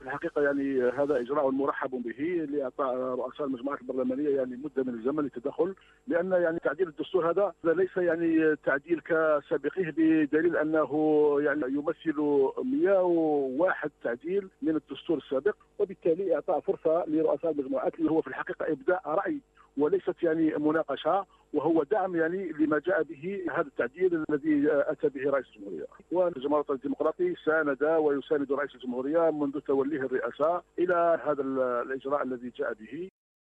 الحقيقة يعني هذا إجراء مرحب به لإعطاء رؤساء المجموعات البرلمانية يعني مدة من الزمن للتدخل، لأن يعني تعديل الدستور هذا ليس يعني تعديل كسابقيه، بدليل أنه يعني يمثل 101 تعديل من الدستور السابق، وبالتالي إعطاء فرصة لرؤساء المجموعات اللي هو في الحقيقة إبداء رأي وليست يعني مناقشة، وهو دعم يعني لما جاء به هذا التعديل الذي أتى به رئيس الجمهورية. والجمهورية الوطني الديمقراطي ساند ويساند رئيس الجمهورية منذ توليه الرئاسة إلى هذا الإجراء الذي جاء به.